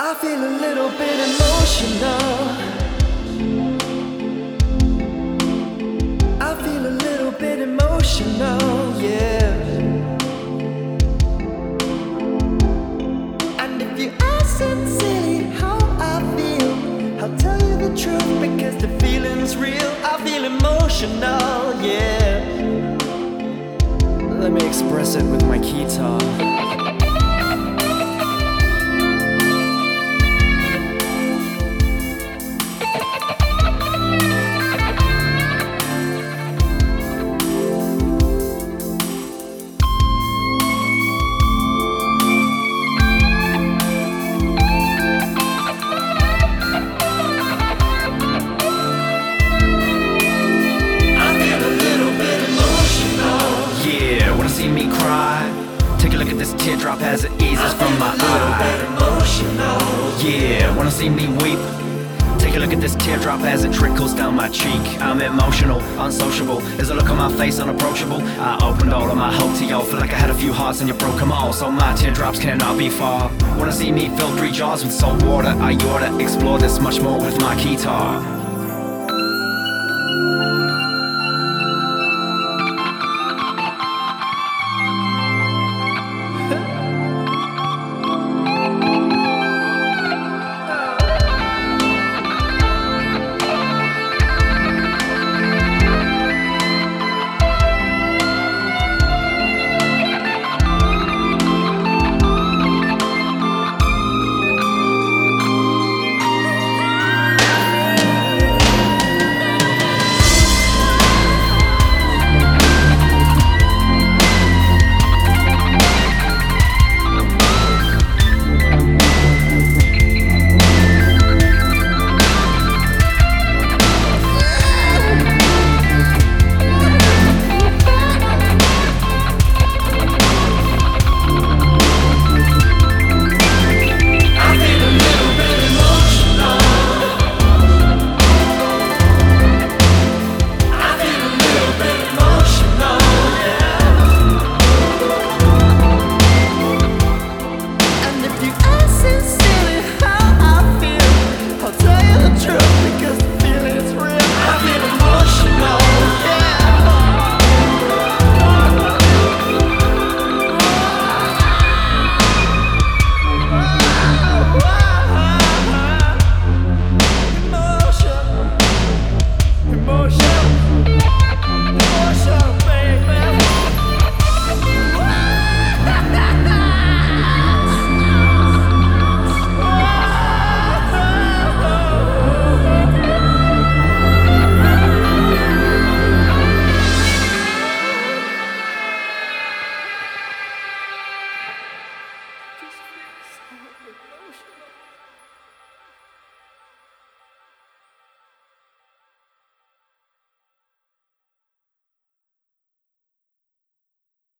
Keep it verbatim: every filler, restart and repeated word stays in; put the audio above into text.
I feel a little bit emotional. I feel a little bit emotional, yeah. And if you ask sincerely how I feel, I'll tell you the truth because the feeling's real. I feel emotional, yeah. Let me express it with my guitar. See me cry. Take a look at this teardrop as it eases from my eye. Emotional. Yeah, wanna see me weep? Take a look at this teardrop as it trickles down my cheek. I'm emotional, unsociable. There's a look on my face, unapproachable. I opened all of my hope to y'all. Feel like I had a few hearts and you broke them all. So my teardrops cannot be far. Wanna see me fill three jars with salt water? I oughta explore this much more with my guitar.